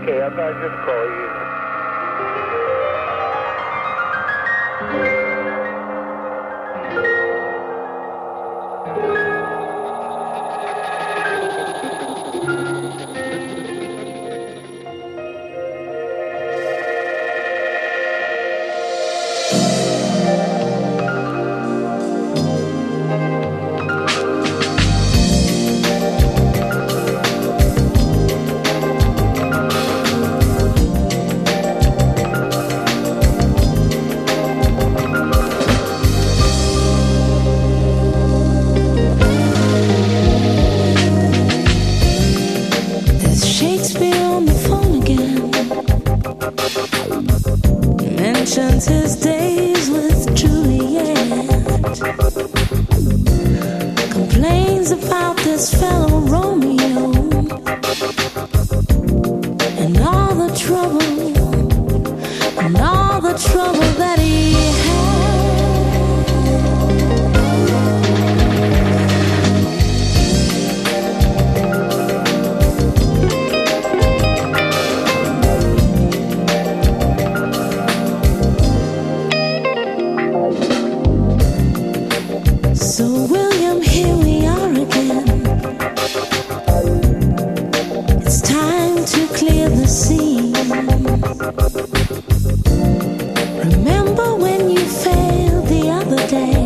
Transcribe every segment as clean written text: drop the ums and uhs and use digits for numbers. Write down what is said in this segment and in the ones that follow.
Okay, I thought I'd just call you. Mentions his days with Juliet, complains about this fellow Romeo and all the trouble that he had. So William, here we are again. It's time to clear the scene. Remember when you failed the other day,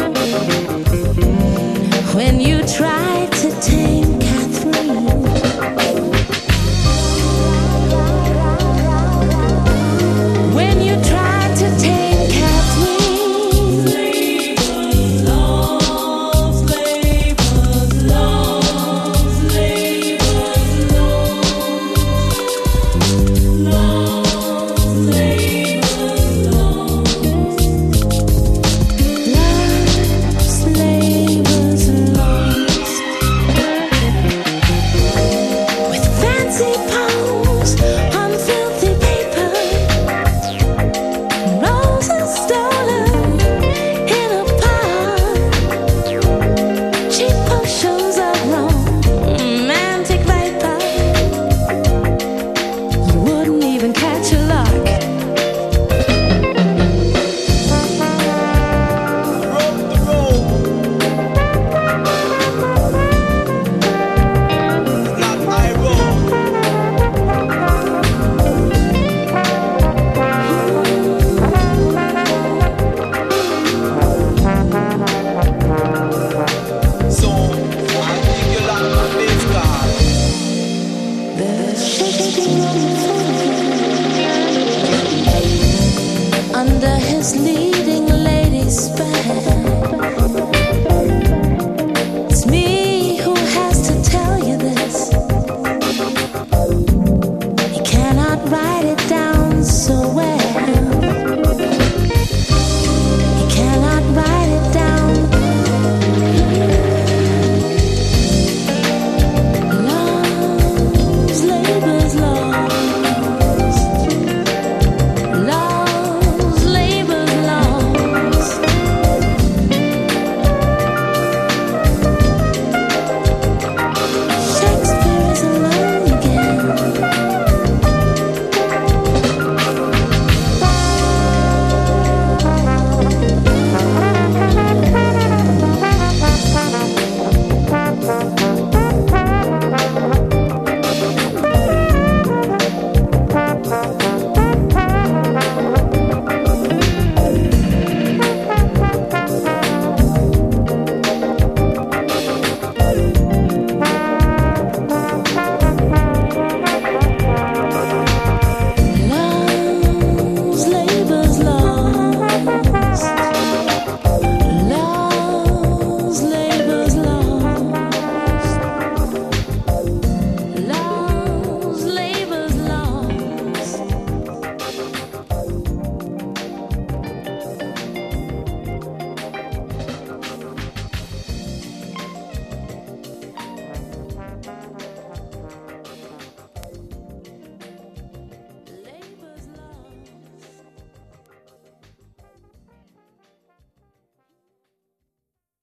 when you tried to tame Catherine? When you tried to tame Catherine? Under his leaves.